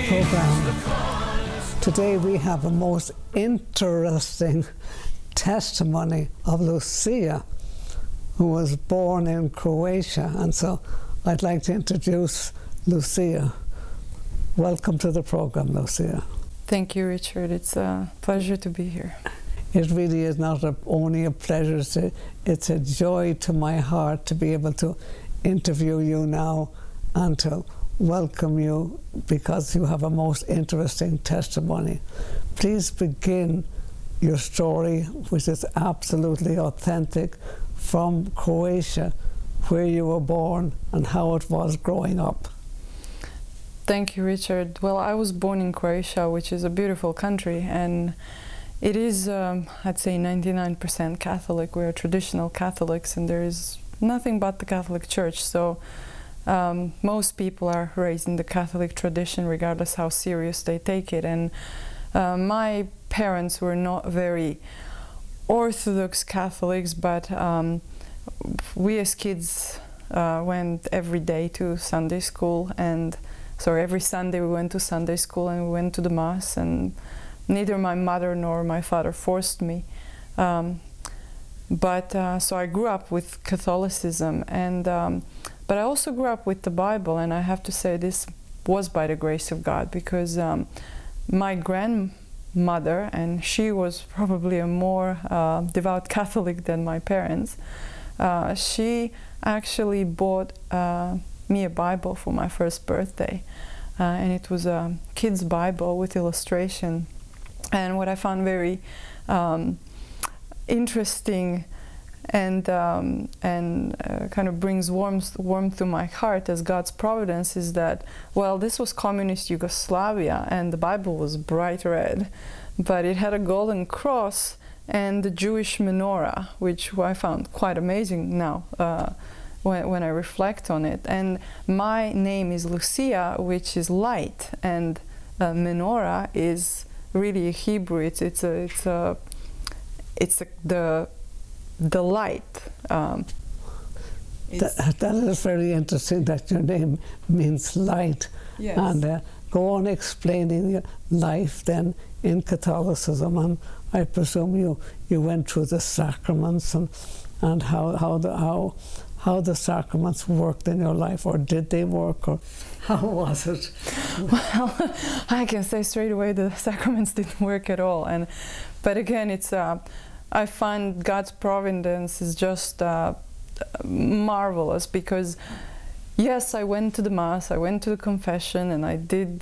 program. Today we have a most interesting testimony of Lucia, who was born in Croatia, and so I'd like to introduce Lucia. Welcome to the program, Lucia. Thank you, Richard. It's a pleasure to be here. It really is not only a pleasure, it's a joy to my heart to be able to interview you now and to welcome you, because you have a most interesting testimony. Please begin your story, which is absolutely authentic, from Croatia, where you were born and how it was growing up. Thank you, Richard. Well, I was born in Croatia, which is a beautiful country, and it is, I'd say, 99% Catholic. We're traditional Catholics, and there is nothing but the Catholic Church. So most people are raised in the Catholic tradition, regardless how serious they take it. And my parents were not very Orthodox Catholics, but we as kids went every day to Sunday school, and every Sunday we went to Sunday school and we went to the Mass, and neither my mother nor my father forced me. So I grew up with Catholicism, and but I also grew up with the Bible, and I have to say this was by the grace of God, because my grandmother, and she was probably a more devout Catholic than my parents, she actually bought me a Bible for my first birthday, and it was a kid's Bible with illustration. And what I found very interesting and kind of brings warmth to my heart as God's providence is that, well, this was communist Yugoslavia, and the Bible was bright red, but it had a golden cross and the Jewish menorah, which I found quite amazing now when I reflect on it. And my name is Lucia, which is light, and menorah is really Hebrew. It's the light. That is very interesting that your name means light. Yes. And go on explaining your life then in Catholicism, and I presume you went through the sacraments and how the sacraments worked in your life, or did they work, or how was it? Well, I can say straight away the sacraments didn't work at all, but again, it's I find God's providence is just marvelous, because yes, I went to the Mass, I went to the confession, and I did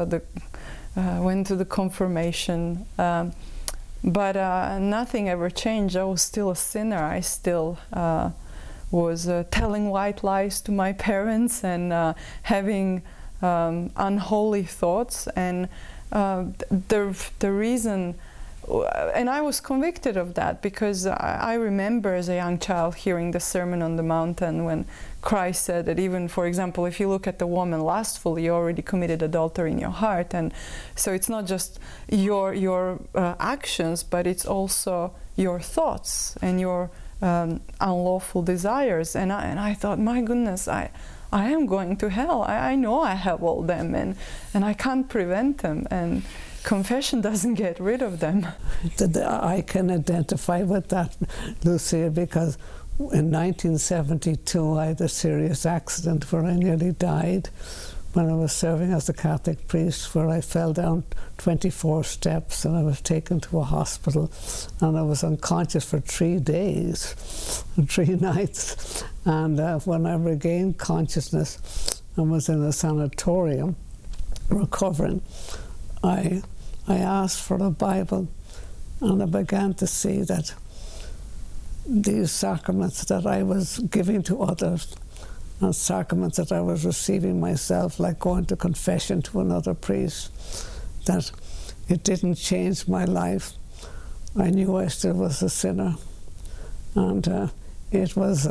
went to the confirmation, but nothing ever changed. I was still a sinner. I still was telling white lies to my parents and having unholy thoughts, and the reason. And I was convicted of that, because I remember as a young child hearing the Sermon on the Mount, when Christ said that even, for example, if you look at the woman lustfully, you already committed adultery in your heart. And so it's not just your actions, but it's also your thoughts and your unlawful desires. And I thought, my goodness, I am going to hell. I know I have all them, and I can't prevent them. And confession doesn't get rid of them. I can identify with that, Lucia, because in 1972 I had a serious accident where I nearly died when I was serving as a Catholic priest, where I fell down 24 steps and I was taken to a hospital, and I was unconscious for 3 days and 3 nights. And when I regained consciousness and was in a sanatorium recovering, I asked for a Bible, and I began to see that these sacraments that I was giving to others, and sacraments that I was receiving myself, like going to confession to another priest, that it didn't change my life. I knew I still was a sinner, and it was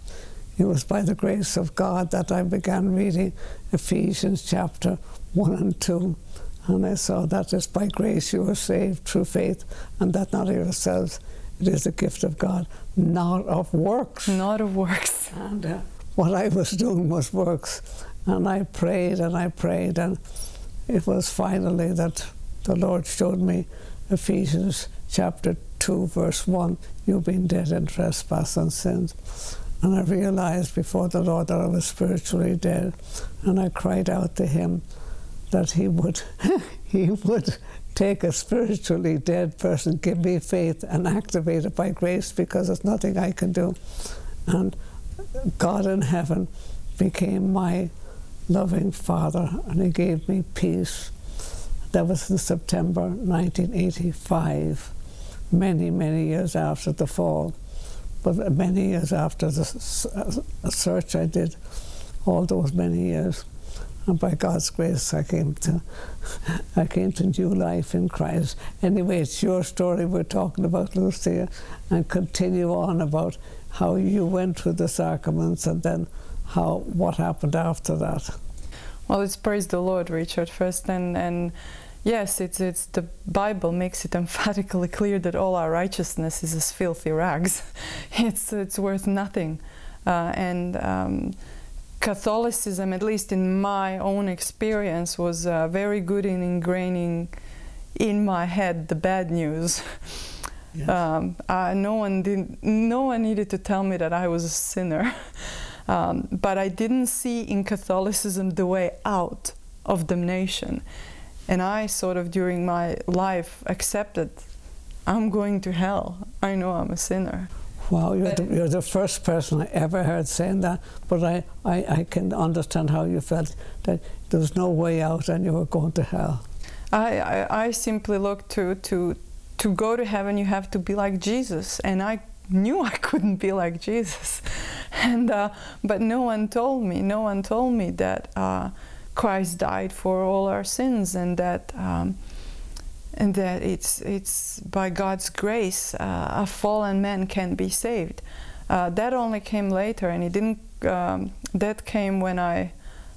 by the grace of God that I began reading Ephesians chapter 1 and 2. And I saw that it's by grace you are saved through faith, and that not of yourselves, it is a gift of God, not of works. Not of works. And what I was doing was works. And I prayed, and it was finally that the Lord showed me Ephesians chapter 2 verse 1, you've been dead in trespass and sins. And I realized before the Lord that I was spiritually dead, and I cried out to him that he would he would take a spiritually dead person, give me faith and activate it by grace, because there's nothing I can do. And God in heaven became my loving Father, and he gave me peace. That was in September 1985, many, many years after the fall, but many years after the search I did, all those many years. And by God's grace, I came to new life in Christ. Anyway, it's your story we're talking about, Lucia, and continue on about how you went through the sacraments and then what happened after that. Well, it's praise the Lord, Richard, first, and yes, it's the Bible makes it emphatically clear that all our righteousness is as filthy rags. It's worth nothing, and Catholicism, at least in my own experience, was very good in ingraining in my head the bad news. Yes. No one needed to tell me that I was a sinner, but I didn't see in Catholicism the way out of damnation, and I sort of during my life accepted, I'm going to hell. I know I'm a sinner. Wow, you're the first person I ever heard saying that, but I can understand how you felt, that there was no way out and you were going to hell. I simply looked to go to heaven, you have to be like Jesus, and I knew I couldn't be like Jesus, and but no one told me that Christ died for all our sins, and that it's by God's grace a fallen man can be saved. That only came later, and it didn't. That came when I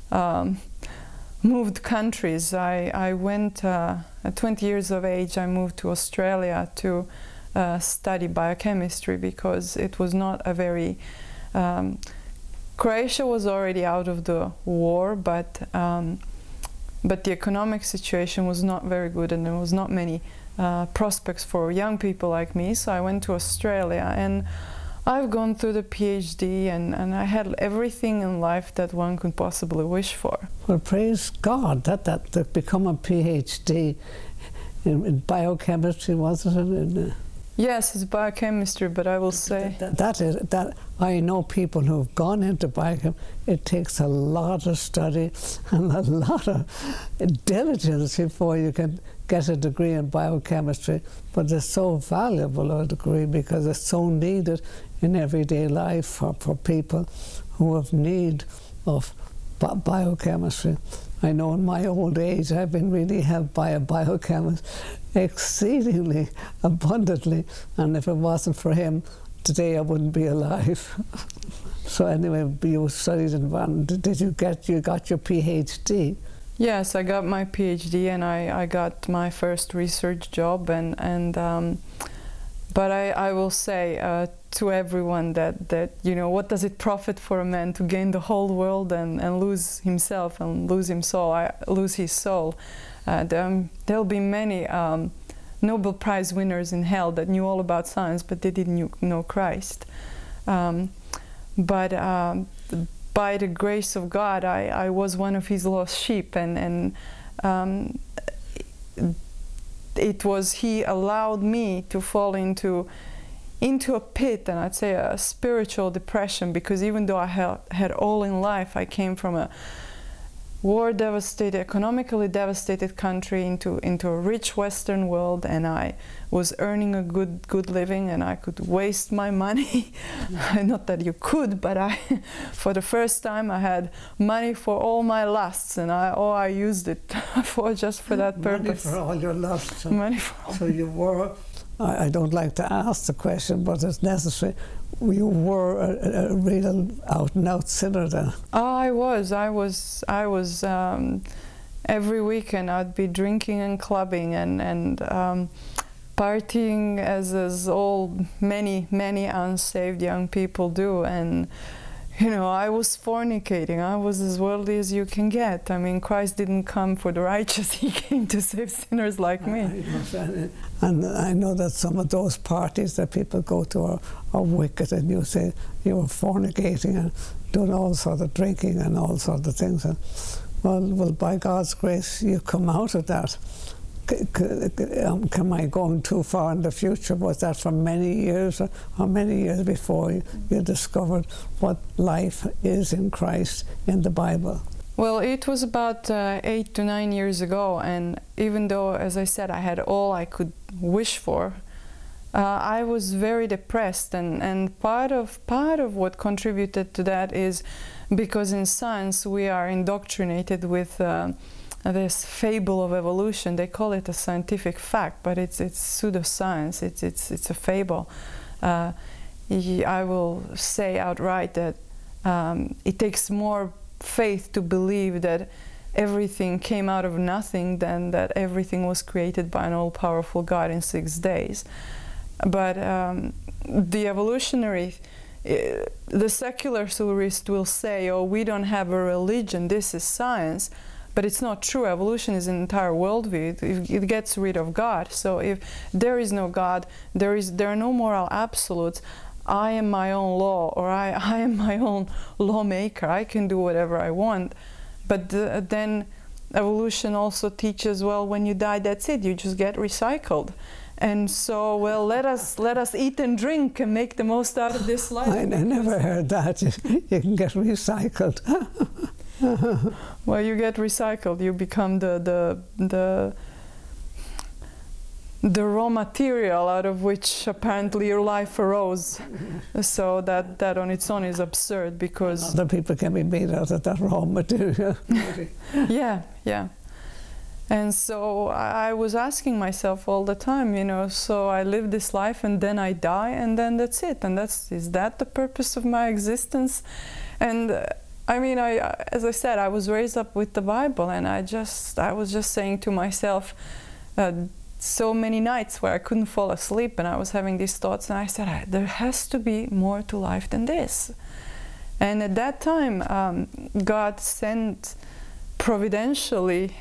moved countries. I went at 20 years of age. I moved to Australia to study biochemistry, because it was not a very. Croatia was already out of the war, but the economic situation was not very good, and there was not many prospects for young people like me. So I went to Australia, and I've gone through the PhD, and I had everything in life that one could possibly wish for. Well, praise God that to become a PhD in biochemistry, wasn't it? Yes, it's biochemistry, but I will say that I know people who've gone into biochemistry. It takes a lot of study and a lot of diligence before you can get a degree in biochemistry, but it's so valuable, a degree, because it's so needed in everyday life for people who have need of biochemistry. I know in my old age I've been really helped by a biochemist exceedingly abundantly, and if it wasn't for him, today I wouldn't be alive. So anyway, you studied in, did you got your PhD? Yes, I got my PhD, and I got my first research job, but I will say to everyone that you know, what does it profit for a man to gain the whole world and lose himself and lose his soul? There'll be many Nobel Prize winners in hell that knew all about science, but they didn't know Christ. But by the grace of God, I was one of his lost sheep, and it was he allowed me to fall into a pit, and I'd say a spiritual depression, because even though I had all in life, I came from a war-devastated, economically devastated country into a rich Western world, and I was earning a good living, and I could waste my money. Not that you could, but for the first time, I had money for all my lusts, and I used it just for that purpose. Money for all your lusts. Money for all. So you were. I don't like to ask the question, but it's necessary. You were a real out-and-out sinner then. I was. Every weekend I'd be drinking and clubbing and partying as all many unsaved young people do, and you know, I was fornicating. I was as worldly as you can get. I mean, Christ didn't come for the righteous. He came to save sinners like me. And I know that some of those parties that people go to are wicked, and you say you were fornicating and doing all sorts of drinking and all sorts of things. And well, by God's grace, you come out of that. Am I going too far in the future? Was that for many years, or many years before you discovered what life is in Christ in the Bible? Well, it was about 8 to 9 years ago, and even though, as I said, I had all I could wish for, I was very depressed, and part of what contributed to that is because in science we are indoctrinated with this fable of evolution. They call it a scientific fact, but it's pseudoscience. It's a fable. I will say outright that it takes more faith to believe that everything came out of nothing than that everything was created by an all-powerful God in 6 days. But the evolutionary, the secular theorist will say, oh, we don't have a religion, this is science. But it's not true. Evolution is an entire worldview. It gets rid of God. So if there is no God, there are no moral absolutes. I am my own law, or I am my own lawmaker. I can do whatever I want. But then evolution also teaches, well, when you die, that's it. You just get recycled. And so, well, let us eat and drink and make the most out of this life. I never heard that. You can get recycled. Well, you get recycled. You become the raw material out of which apparently your life arose. So that on its own is absurd, because other people can be made out of that raw material. yeah. And so I was asking myself all the time, you know, so I live this life and then I die and then that's it. And is that the purpose of my existence? And I mean, as I said, I was raised up with the Bible, and I was just saying to myself, so many nights where I couldn't fall asleep, and I was having these thoughts, and I said, there has to be more to life than this. And at that time, God sent providentially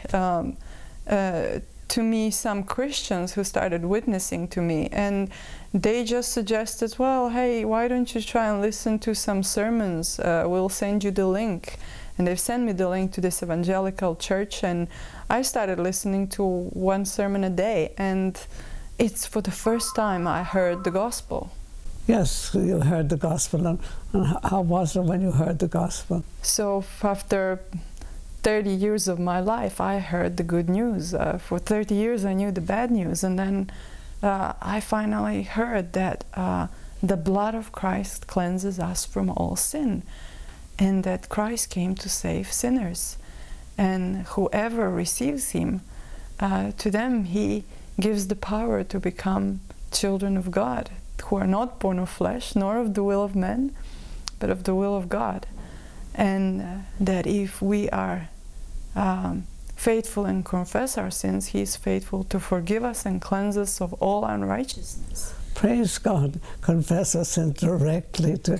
to me some Christians who started witnessing to me, and they just suggested, well, hey, why don't you try and listen to some sermons? We'll send you the link. And they've sent me the link to this evangelical church, and I started listening to one sermon a day, and it's for the first time I heard the gospel. Yes, you heard the gospel, and how was it when you heard the gospel? So after 30 years of my life, I heard the good news. For 30 years I knew the bad news, and then I finally heard that the blood of Christ cleanses us from all sin, and that Christ came to save sinners, and whoever receives him, to them he gives the power to become children of God, who are not born of flesh nor of the will of men, but of the will of God. And that if we are faithful and confess our sins, he is faithful to forgive us and cleanse us of all unrighteousness. Praise God. Confess our sins directly to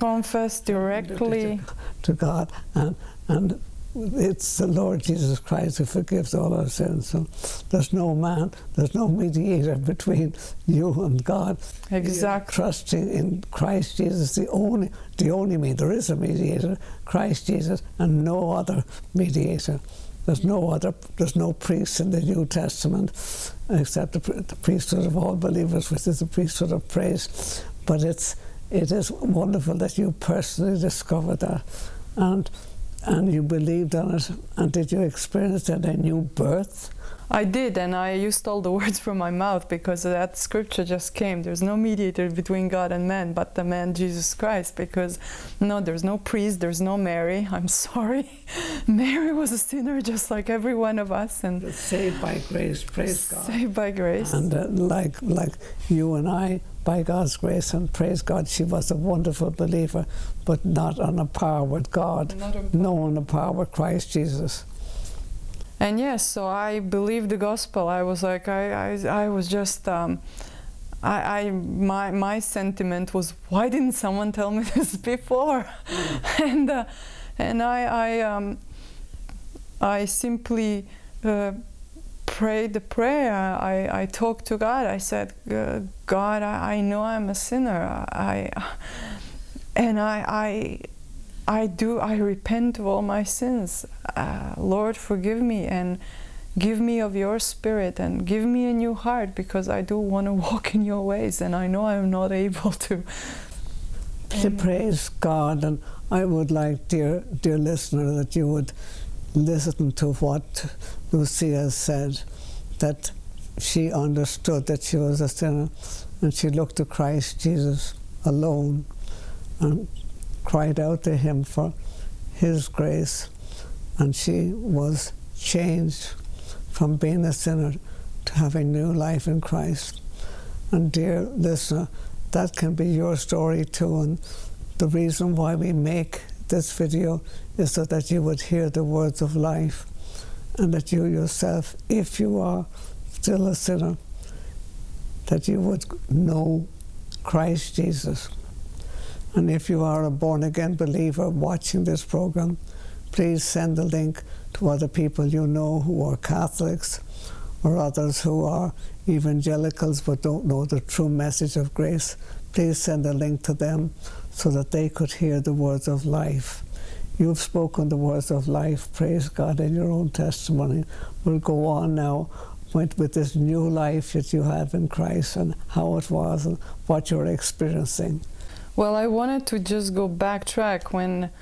God, and it's the Lord Jesus Christ who forgives all our sins. So there's no man, there's no mediator between you and God. Exactly. You're trusting in Christ Jesus, the only mediator. There is a mediator, Christ Jesus, and no other mediator. There's no priest in the New Testament except the priesthood of all believers, which is the priesthood of praise. But it is wonderful that you personally discovered that, and you believed on it. And did you experience that a new birth? I did, and I used all the words from my mouth, because that scripture just came. There's no mediator between God and man but the man Jesus Christ, because there's no priest, there's no Mary. I'm sorry. Mary was a sinner just like every one of us, and saved by grace, praise God. Saved by grace. And like you and I, by God's grace, and praise God, she was a wonderful believer, but not on a par with God, on a par with Christ Jesus. And yes, so I believed the gospel. I was like, I was just, my sentiment was, why didn't someone tell me this before? and I simply prayed the prayer. I talked to God. I said, God, I know I'm a sinner. I repent of all my sins. Lord, forgive me and give me of your spirit and give me a new heart, because I do want to walk in your ways, and I know I'm not able to. Praise God. And I would like, dear listener, that you would listen to what Lucia said, that she understood that she was a sinner, and she looked to Christ Jesus alone and cried out to him for his grace, and she was changed from being a sinner to having new life in Christ. And dear listener, that can be your story too, and the reason why we make this video is so that you would hear the words of life, and that you yourself, if you are still a sinner, that you would know Christ Jesus. And if you are a born-again believer watching this program, please send the link to other people you know who are Catholics, or others who are evangelicals but don't know the true message of grace. Please send a link to them so that they could hear the words of life. You've spoken the words of life, praise God, in your own testimony. We'll go on now with this new life that you have in Christ, and how it was and what you're experiencing. Well, I wanted to just go backtrack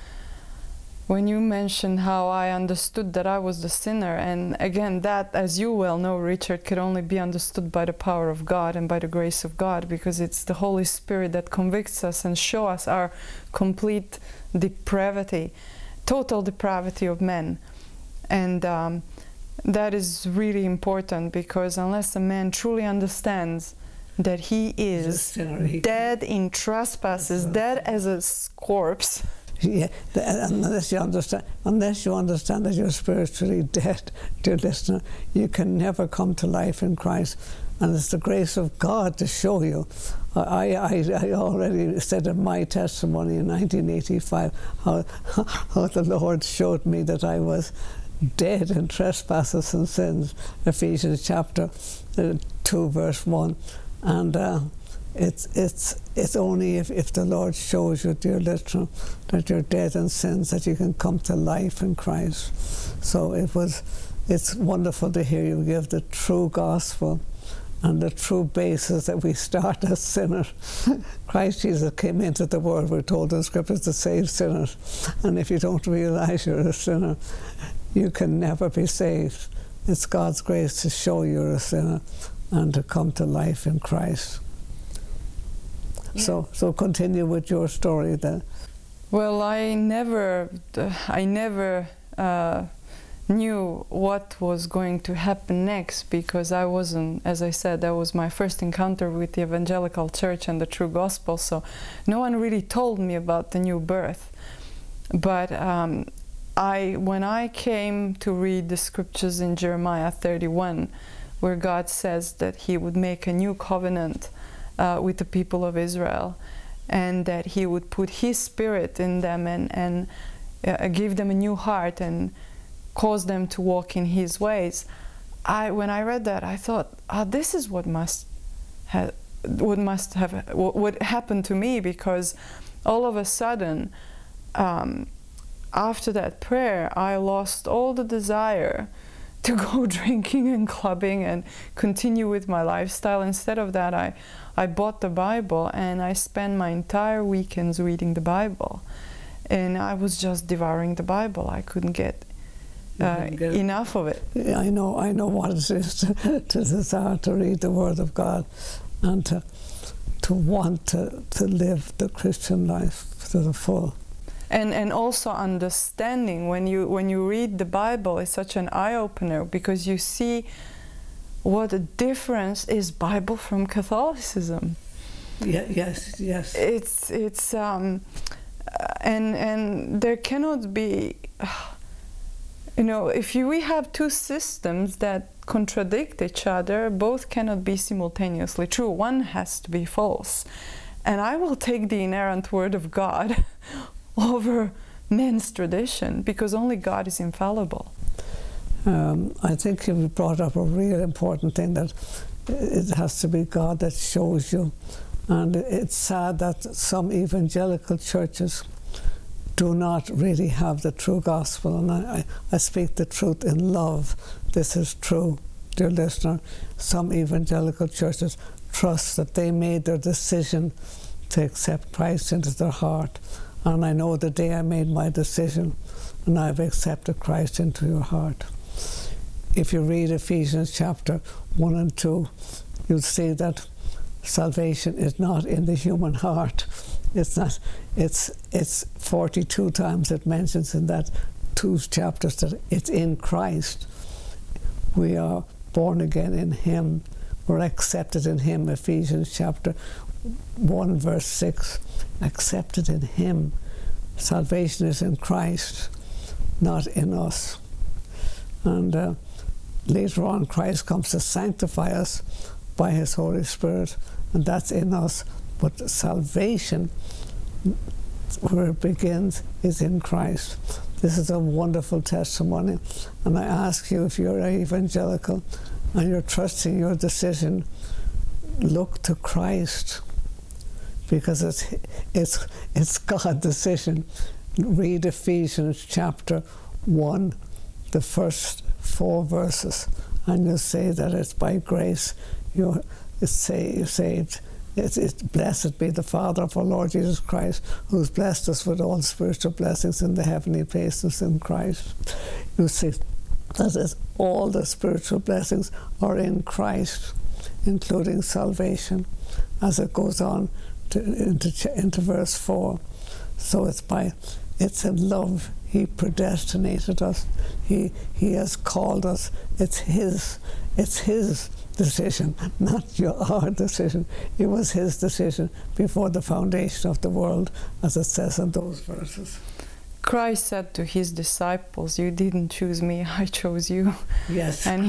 when you mentioned how I understood that I was the sinner. And again, that, as you well know, Richard, could only be understood by the power of God and by the grace of God, because it's the Holy Spirit that convicts us and shows us our complete depravity, total depravity of men. And that is really important, because unless a man truly understands that he is dead in trespasses, dead as a corpse. Yeah, unless you understand that you're spiritually dead, dear listener, you can never come to life in Christ. And it's the grace of God to show you. I already said in my testimony in 1985 how the Lord showed me that I was dead in trespasses and sins. Ephesians chapter 2 verse 1. And it's only if the Lord shows you, dear listener, that you're dead in sins, that you can come to life in Christ. So it's wonderful to hear you give the true gospel and the true basis that we start as sinners. Christ Jesus came into the world, we're told in Scriptures, to save sinners. And if you don't realize you're a sinner, you can never be saved. It's God's grace to show you're a sinner and to come to life in Christ. Yeah. So continue with your story then. Well, I never knew what was going to happen next, because I wasn't, as I said, that was my first encounter with the evangelical church and the true gospel, so no one really told me about the new birth. But when I came to read the scriptures in Jeremiah 31, where God says that he would make a new covenant with the people of Israel, and that he would put his spirit in them and give them a new heart and cause them to walk in his ways. When I read that, I thought, this is what would happen to me, because all of a sudden, after that prayer, I lost all the desire to go drinking and clubbing and continue with my lifestyle. Instead of that, I bought the Bible and I spent my entire weekends reading the Bible. And I was just devouring the Bible. I couldn't get enough of it. Yeah, I know what it is to desire to read the Word of God and to want to live the Christian life to the full. And also understanding, when you read the Bible, is such an eye-opener, because you see what a difference is Bible from Catholicism. Yeah, yes. And there cannot be. You know, if we have two systems that contradict each other, both cannot be simultaneously true. One has to be false. And I will take the inerrant word of God over men's tradition, because only God is infallible. I think you brought up a real important thing, that it has to be God that shows you. And it's sad that some evangelical churches do not really have the true gospel. And I speak the truth in love. This is true, dear listener. Some evangelical churches trust that they made their decision to accept Christ into their heart. And I know the day I made my decision and I've accepted Christ into your heart. If you read Ephesians chapter 1 and 2, you'll see that salvation is not in the human heart. It's not. It's 42 times it mentions in that 2 chapters that it's in Christ. We are born again in Him. We're accepted in Him. Ephesians chapter 1 verse 6. Accepted in Him. Salvation is in Christ, not in us. And later on, Christ comes to sanctify us by His Holy Spirit, and that's in us. But salvation, where it begins, is in Christ. This is a wonderful testimony. And I ask you, if you're evangelical and you're trusting your decision, look to Christ, because it's God's decision. Read Ephesians chapter 1, the first 4 verses, and you'll say that it's by grace you're saved. It's blessed be the Father of our Lord Jesus Christ, who's blessed us with all spiritual blessings in the heavenly places in Christ. You see that all the spiritual blessings are in Christ, including salvation, as it goes on into verse 4. So it's in love. He predestinated us. He has called us. It's His decision, not our decision. It was His decision before the foundation of the world, as it says in those verses. Christ said to His disciples, "You didn't choose me, I chose you." Yes, and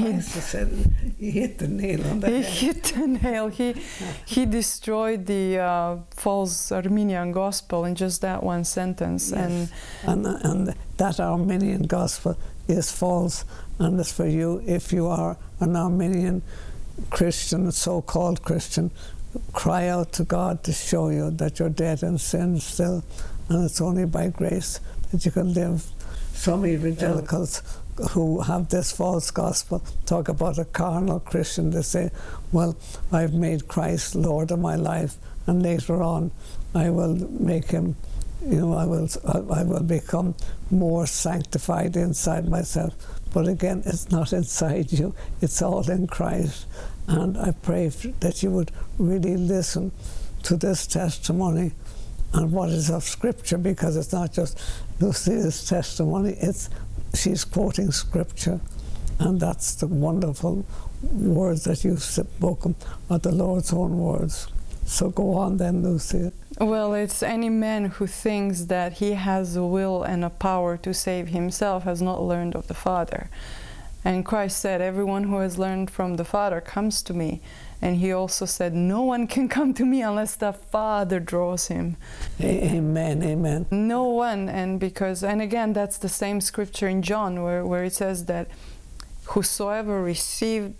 he hit the nail on the head. He hit the nail. He destroyed the false Arminian gospel in just that one sentence. Yes. And that Arminian gospel is false, and it's for you. If you are an Arminian Christian, a so-called Christian, cry out to God to show you that you're dead in sin still, and it's only by grace that you can live. Some evangelicals who have this false gospel talk about a carnal Christian. They say, well, I've made Christ Lord of my life, and later on I will make Him, I will become more sanctified inside myself. But again, it's not inside you, it's all in Christ. And I pray that you would really listen to this testimony and what is of Scripture, because it's not just Lucia's testimony, she's quoting Scripture, and that's the wonderful words that you've spoken are the Lord's own words. So go on then, Lucia. Well, it's any man who thinks that he has a will and a power to save himself has not learned of the Father. And Christ said, everyone who has learned from the Father comes to me. And He also said, no one can come to me unless the Father draws him. Amen, amen. No one. And again, that's the same scripture in John where it says that whosoever received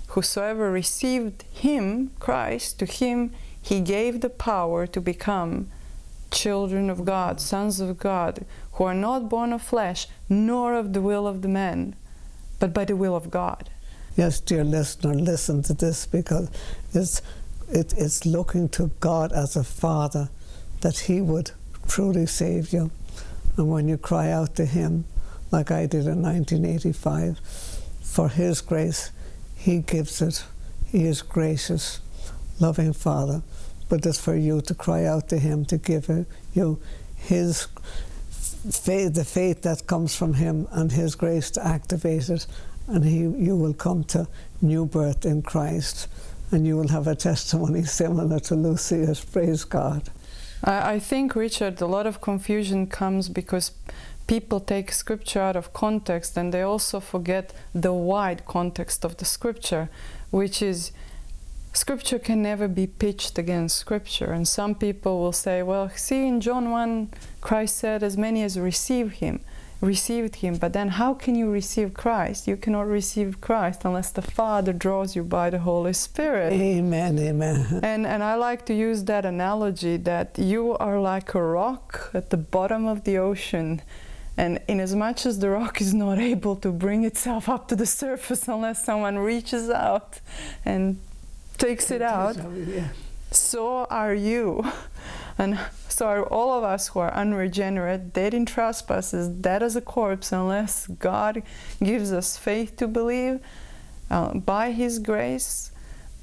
Him, Christ, to Him He gave the power to become children of God, sons of God, who are not born of flesh, nor of the will of the man, but by the will of God. Yes, dear listener, listen to this, because it's looking to God as a Father, that He would truly save you. And when you cry out to Him, like I did in 1985, for His grace, He gives it. He is gracious, loving Father. But it's for you to cry out to Him, to give you His faith, the faith that comes from Him, and His grace to activate it. And you will come to new birth in Christ, and you will have a testimony similar to Lucia's. Praise God. I think, Richard, a lot of confusion comes because people take scripture out of context, and they also forget the wide context of the scripture, which is scripture can never be pitched against scripture. And some people will say, well, see, in John 1 Christ said as many as received him, but then how can you receive Christ? You cannot receive Christ unless the Father draws you by the Holy Spirit. Amen, amen. And I like to use that analogy that you are like a rock at the bottom of the ocean, and inasmuch as the rock is not able to bring itself up to the surface unless someone reaches out and takes it out, so are you. And so are all of us who are unregenerate, dead in trespasses, dead as a corpse, unless God gives us faith to believe by His grace,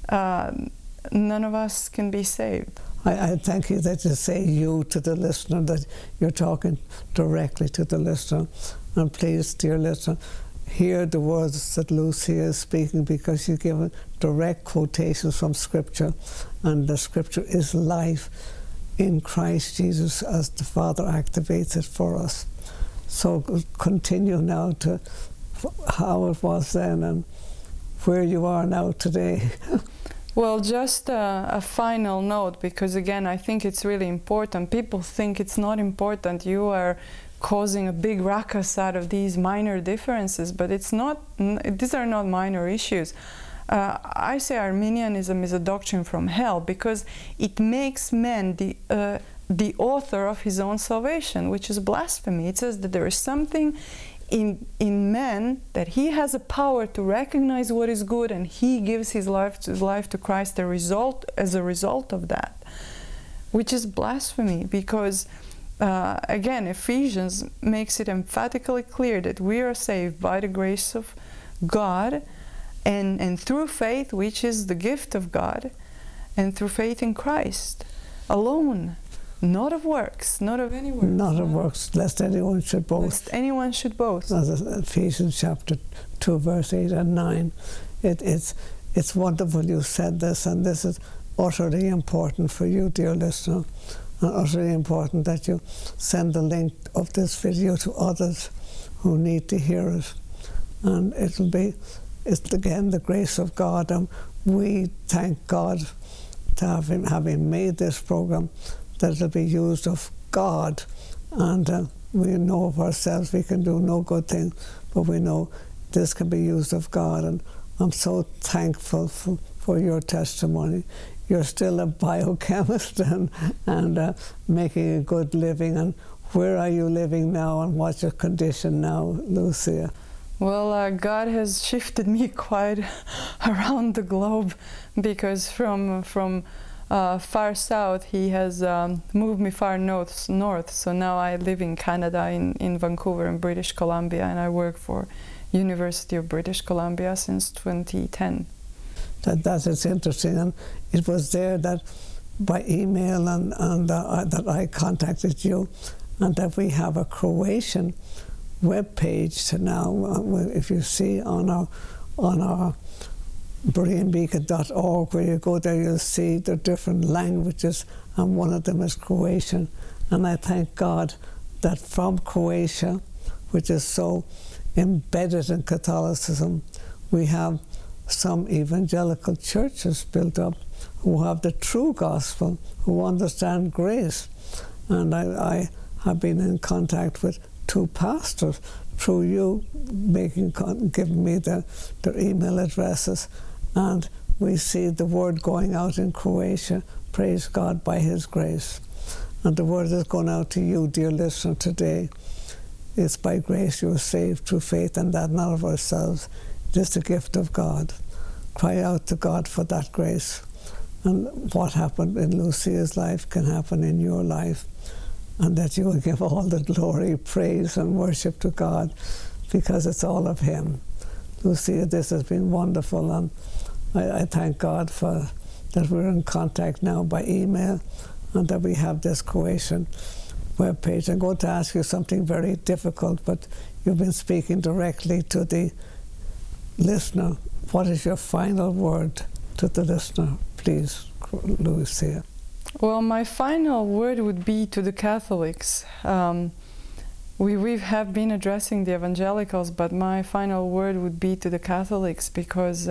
none of us can be saved. I thank you that you say you to the listener, that you're talking directly to the listener. And please, dear listener, hear the words that Lucia is speaking, because you give direct quotations from Scripture, and the Scripture is life in Christ Jesus as the Father activates it for us. So continue now to how it was then and where you are now today. Well, just a final note, because again, I think it's really important. People think it's not important. You are causing a big ruckus out of these minor differences, but it's not. These are not minor issues. I say Arminianism is a doctrine from hell because it makes man the author of his own salvation, which is blasphemy. It says that there is something in man, that he has a power to recognize what is good, and he gives his life to Christ as a result of that, which is blasphemy, because again, Ephesians makes it emphatically clear that we are saved by the grace of God, and through faith, which is the gift of God, and through faith in Christ alone, not of works, not of any works. Not of works, lest anyone should boast. Lest anyone should boast. As Ephesians chapter 2, verse 8 and 9. It's wonderful you said this, and this is utterly important for you, dear listener, and utterly important that you send the link of this video to others who need to hear it. And it's again the grace of God, and we thank God to having made this program, that it'll be used of God, and we know of ourselves we can do no good thing, but we know this can be used of God, and I'm so thankful for your testimony. You're still a biochemist and making a good living. And where are you living now, and what's your condition now, Lucia? Well, God has shifted me quite around the globe, because from far south He has moved me far north. So now I live in Canada, in Vancouver, in British Columbia, and I work for University of British Columbia since 2010. That is interesting, and it was there that by email and that I contacted you, and that we have a Croatian web page now. If you see on our BereanBeacon.org, where you go there, you'll see the different languages, and one of them is Croatian. And I thank God that from Croatia, which is so embedded in Catholicism, we have some evangelical churches built up who have the true gospel, who understand grace. And I have been in contact with 2 pastors through you giving me their email addresses, and we see the word going out in Croatia, praise God, by His grace. And the word is going out to you, dear listener, today. It's by grace you are saved through faith, and that not of ourselves. It is the gift of God. Cry out to God for that grace. And what happened in Lucia's life can happen in your life, and that you will give all the glory, praise and worship to God, because it's all of Him. Lucia, this has been wonderful, and I thank God for that we're in contact now by email, and that we have this Croatian webpage. I'm going to ask you something very difficult, but you've been speaking directly to the listener. What is your final word to the listener, please, Lucia? Well, my final word would be to the Catholics. we have been addressing the evangelicals, but my final word would be to the Catholics, because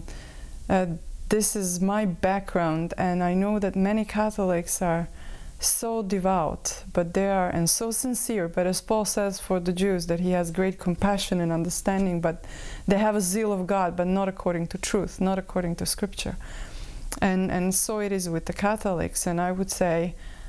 this is my background, and I know that many Catholics are so devout, but they are, and so sincere, but as Paul says for the Jews, that he has great compassion and understanding, but they have a zeal of God, but not according to truth, not according to Scripture. And so it is with the Catholics. And I would say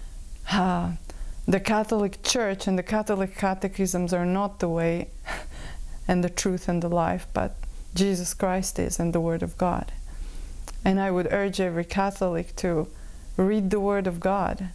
the Catholic Church and the Catholic catechisms are not the way and the truth and the life, but Jesus Christ is, and the Word of God. And I would urge every Catholic to read the Word of God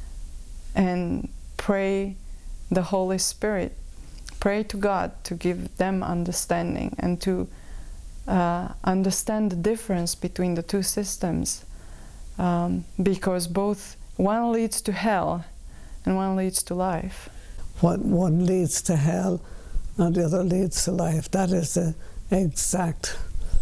and pray the Holy Spirit. Pray to God to give them understanding, and to understand the difference between the two systems, because both, one leads to hell and one leads to life. One leads to hell and the other leads to life. That is the exact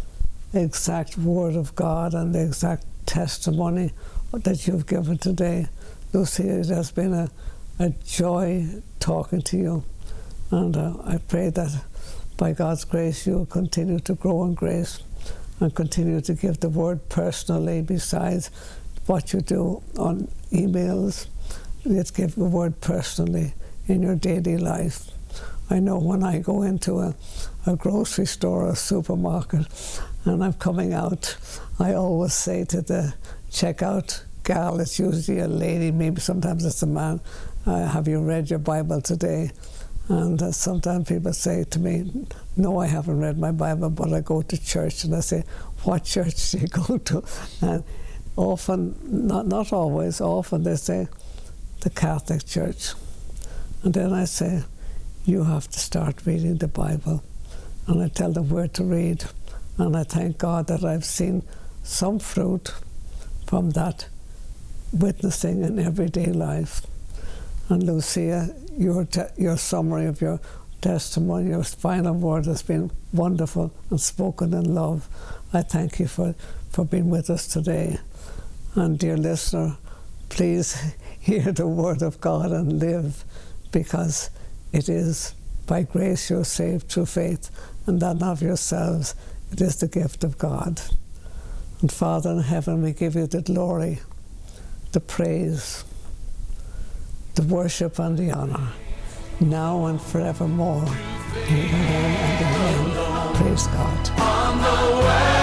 Word of God and the exact testimony that you've given today. Lucy, it has been a joy talking to you, and I pray that by God's grace you will continue to grow in grace and continue to give the Word personally, besides what you do on emails. Let's give the Word personally in your daily life. I know when I go into a grocery store or a supermarket and I'm coming out, I always say to the checkout gal, it's usually a lady, maybe sometimes it's a man, have you read your Bible today? And sometimes people say to me, no, I haven't read my Bible, but I go to church. And I say, what church do you go to? And often, not always, often they say, the Catholic Church. And then I say, you have to start reading the Bible. And I tell them where to read. And I thank God that I've seen some fruit from that witnessing in everyday life. And Lucia, your summary of your testimony, your final word has been wonderful and spoken in love. I thank you for being with us today. And dear listener, please hear the Word of God and live, because it is by grace you're saved through faith, and that not of yourselves, it is the gift of God. And Father in heaven, we give you the glory, the praise, the worship and the honour, now and forevermore. Amen and amen. Praise God.